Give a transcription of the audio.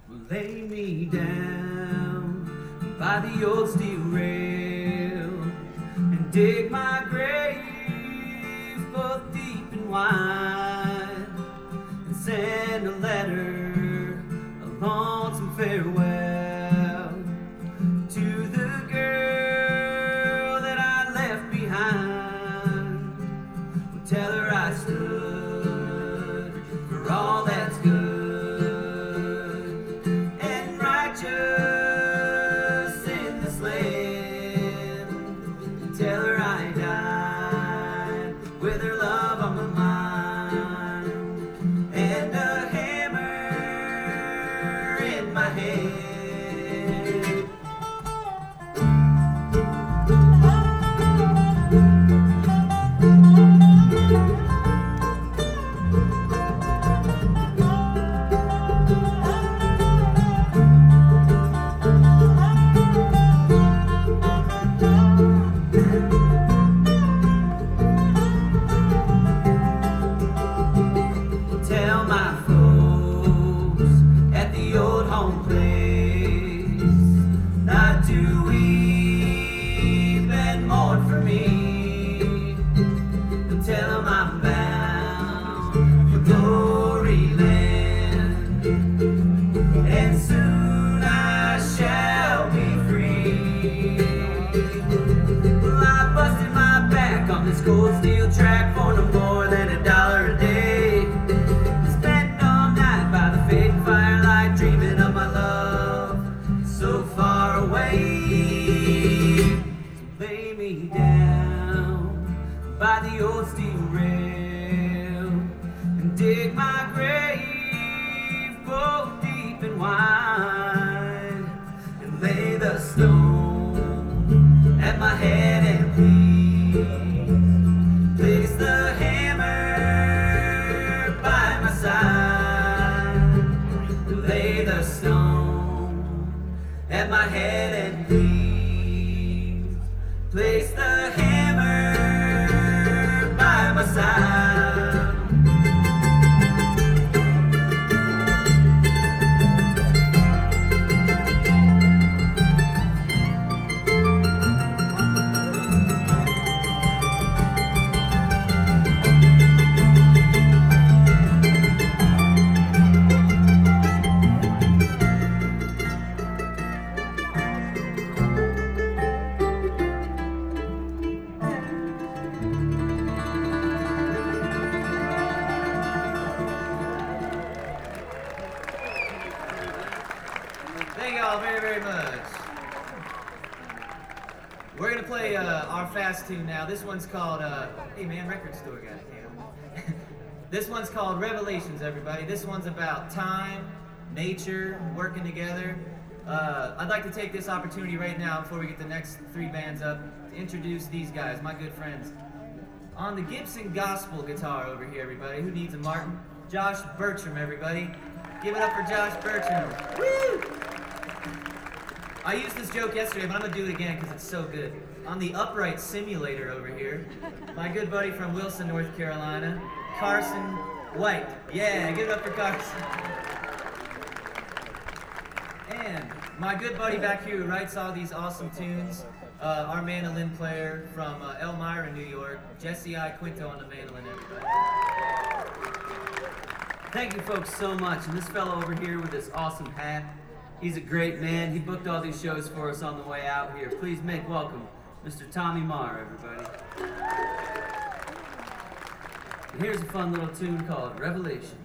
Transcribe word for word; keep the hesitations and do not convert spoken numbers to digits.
Lay me down by the old steel rail and dig my grave both deep and wide, and send a letter, a lonesome farewell to the girl that I left behind. Well, tell her I stood for all that's good just in this land, and tell her I died with her love on my mind and a hammer in my hand. Tell my folks at the old home place not to weep and mourn for me. Tell them I'm bound for glory land, and soon I shall be free. Well, I busted my back on this cold steel track for no more than a dollar a day. Dreaming of my love so far away. So lay me down by the old steel rail and dig my grave both deep and wide, and lay the stone at my head and please place the hammer by my side. Lay the stone at my head and please place the hammer by my side. Thank y'all very, very much. We're gonna play uh, our fast tune now. This one's called, uh, hey man, record store guy. Yeah. This one's called Revelations, everybody. This one's about time, nature, working together. Uh, I'd like to take this opportunity right now, before we get the next three bands up, to introduce these guys, my good friends. On the Gibson Gospel guitar over here, everybody. Who needs a Martin? Josh Bertram, everybody. Give it up for Josh Bertram. Woo! I used this joke yesterday, but I'm gonna do it again because it's so good. On the upright simulator over here, my good buddy from Wilson, North Carolina, Carson White. Yeah, give it up for Carson. And my good buddy back here who writes all these awesome tunes, uh, our mandolin player from uh, Elmira, New York, Jesse I. Quinto on the mandolin, everybody. Thank you folks so much. And this fellow over here with this awesome hat, he's a great man. He booked all these shows for us on the way out here. Please make welcome Mister Tommy Marr, everybody. And here's a fun little tune called Revelations.